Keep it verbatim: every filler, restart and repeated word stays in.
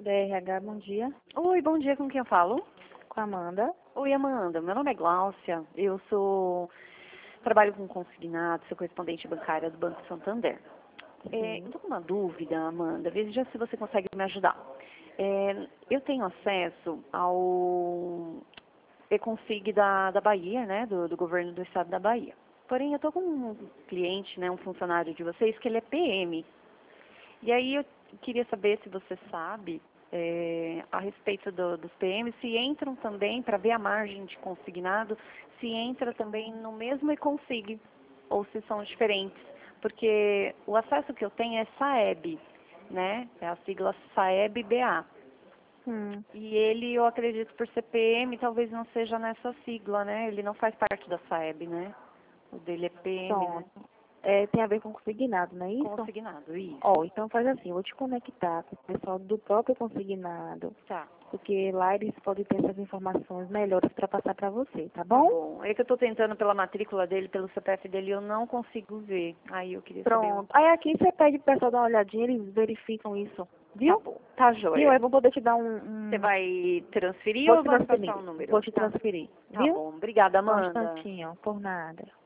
D R H, bom dia. Oi, bom dia, com quem eu falo? Com a Amanda. Oi, Amanda, meu nome é Gláucia, eu sou, trabalho com consignado, sou correspondente bancária do Banco Santander. É, eu estou com uma dúvida, Amanda, veja se você consegue me ajudar. É, eu tenho acesso ao E-Consig da, da Bahia, né, do, do governo do estado da Bahia. Porém, eu estou com um cliente, né, um funcionário de vocês, que ele é P M. E aí eu queria saber se você sabe é, a respeito do, dos P Ms, se entram também, para ver a margem de consignado, se entra também no mesmo E-Consig, ou se são diferentes. Porque o acesso que eu tenho é SAEB, né? É a sigla SAEB-B A. Hum, E ele, eu acredito, por ser P M, talvez não seja nessa sigla, né? Ele não faz parte da SAEB, né? O dele é P M, né? pronto. É, tem a ver com consignado, não é isso? Consignado, isso. Ó, então faz assim, eu vou te conectar com o pessoal do próprio consignado, Tá. porque lá eles podem ter essas informações melhores para passar para você, tá Tá bom? bom. É que eu tô tentando pela matrícula dele, pelo C P F dele, eu não consigo ver. Aí eu queria saber. Pronto. Aí aqui você pede pro pessoal dar uma olhadinha, eles verificam isso, Tá viu? bom. Tá Viu? joia. Aí vou poder te dar um... Você um... vai transferir Vou ou te vai transferir. passar o número? Vou te Tá. transferir, Tá viu? bom. Obrigada, Só um Amanda. instantinho, por nada.